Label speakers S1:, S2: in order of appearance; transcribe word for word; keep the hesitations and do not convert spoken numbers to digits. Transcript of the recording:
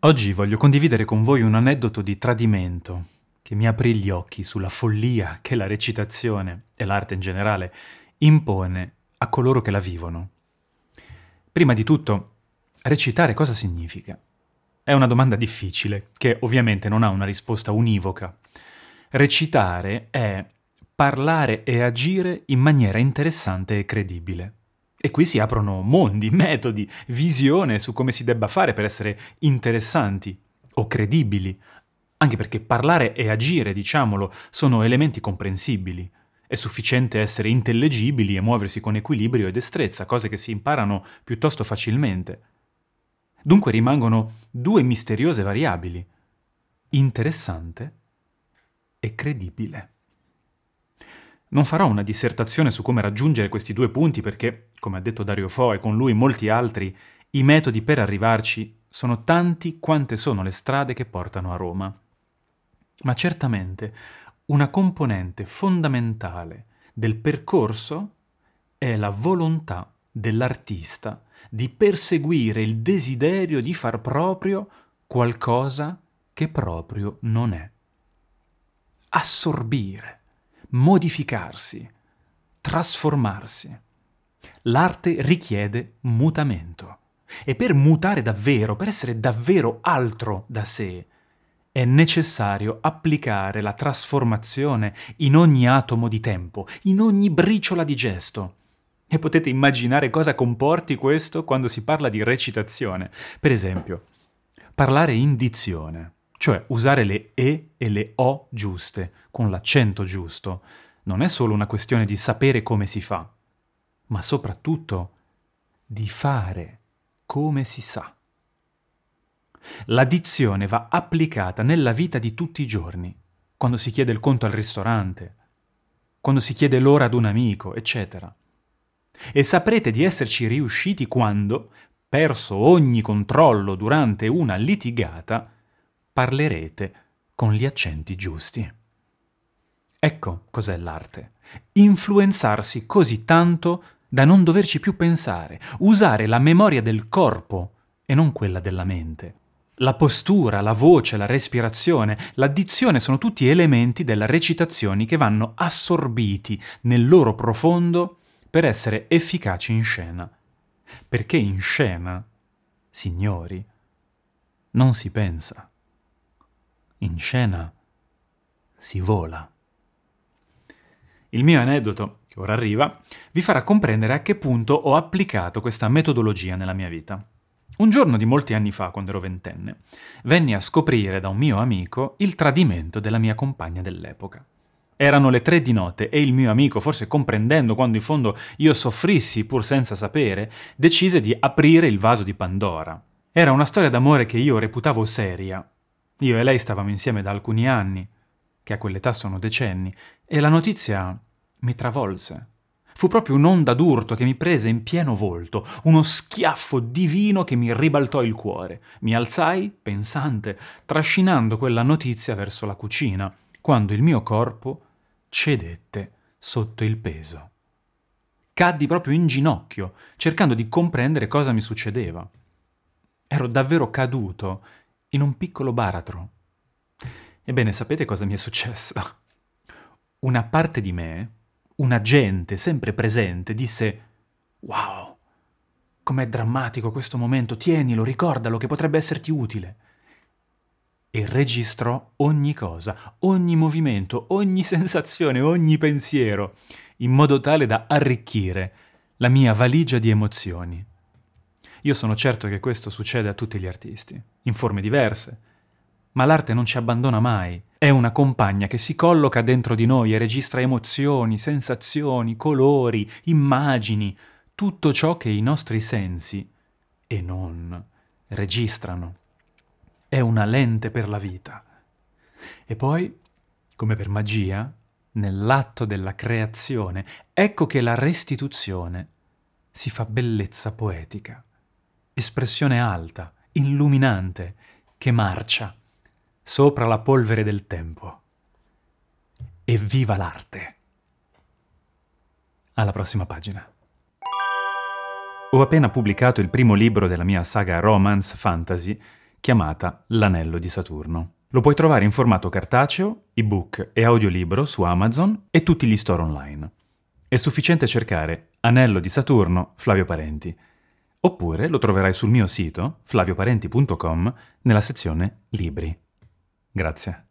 S1: Oggi voglio condividere con voi un aneddoto di tradimento che mi aprì gli occhi sulla follia che la recitazione, e l'arte in generale, impone a coloro che la vivono. Prima di tutto, recitare cosa significa? È una domanda difficile, che ovviamente non ha una risposta univoca. Recitare è parlare e agire in maniera interessante e credibile. E qui si aprono mondi, metodi, visione su come si debba fare per essere interessanti o credibili, anche perché parlare e agire, diciamolo, sono elementi comprensibili. È sufficiente essere intellegibili e muoversi con equilibrio e destrezza, cose che si imparano piuttosto facilmente. Dunque rimangono due misteriose variabili: interessante e credibile. Non farò una dissertazione su come raggiungere questi due punti perché, come ha detto Dario Fo e con lui molti altri, i metodi per arrivarci sono tanti quante sono le strade che portano a Roma. Ma certamente una componente fondamentale del percorso è la volontà dell'artista di perseguire il desiderio di far proprio qualcosa che proprio non è. Assorbire, modificarsi, trasformarsi. L'arte richiede mutamento. E per mutare davvero, per essere davvero altro da sé, è necessario applicare la trasformazione in ogni atomo di tempo, in ogni briciola di gesto. E potete immaginare cosa comporti questo quando si parla di recitazione. Per esempio, parlare in dizione, cioè usare le E e le O giuste, con l'accento giusto, non è solo una questione di sapere come si fa, ma soprattutto di fare come si sa. La dizione va applicata nella vita di tutti i giorni, quando si chiede il conto al ristorante, quando si chiede l'ora ad un amico, eccetera. E saprete di esserci riusciti quando, perso ogni controllo durante una litigata, parlerete con gli accenti giusti. Ecco cos'è l'arte. Influenzarsi così tanto da non doverci più pensare, usare la memoria del corpo e non quella della mente. La postura, la voce, la respirazione, la dizione sono tutti elementi della recitazione che vanno assorbiti nel loro profondo per essere efficaci in scena. Perché in scena, signori, non si pensa. In scena si vola. Il mio aneddoto, che ora arriva, vi farà comprendere a che punto ho applicato questa metodologia nella mia vita. Un giorno di molti anni fa, quando ero ventenne, venni a scoprire da un mio amico il tradimento della mia compagna dell'epoca. Erano le tre di notte e il mio amico, forse comprendendo quando in fondo io soffrissi pur senza sapere, decise di aprire il vaso di Pandora. Era una storia d'amore che io reputavo seria. Io e lei stavamo insieme da alcuni anni, che a quell'età sono decenni, e la notizia mi travolse. Fu proprio un'onda d'urto che mi prese in pieno volto, uno schiaffo divino che mi ribaltò il cuore. Mi alzai, pensante, trascinando quella notizia verso la cucina, quando il mio corpo cedette sotto il peso. Caddi proprio in ginocchio, cercando di comprendere cosa mi succedeva. Ero davvero caduto in un piccolo baratro. Ebbene, sapete cosa mi è successo? Una parte di me, un agente sempre presente, disse: «Wow, com'è drammatico questo momento, tienilo, ricordalo che potrebbe esserti utile». E registrò ogni cosa, ogni movimento, ogni sensazione, ogni pensiero, in modo tale da arricchire la mia valigia di emozioni. Io sono certo che questo succede a tutti gli artisti, in forme diverse, ma l'arte non ci abbandona mai. È una compagna che si colloca dentro di noi e registra emozioni, sensazioni, colori, immagini, tutto ciò che i nostri sensi, e non, registrano. È una lente per la vita. E poi, come per magia, nell'atto della creazione, ecco che la restituzione si fa bellezza poetica, espressione alta, illuminante, che marcia sopra la polvere del tempo. Evviva l'arte! Alla prossima pagina. Ho appena pubblicato il primo libro della mia saga romance fantasy chiamata L'Anello di Saturno. Lo puoi trovare in formato cartaceo, ebook e audiolibro su Amazon e tutti gli store online. È sufficiente cercare Anello di Saturno Flavio Parenti. Oppure lo troverai sul mio sito flavio parenti punto com nella sezione Libri. Grazie.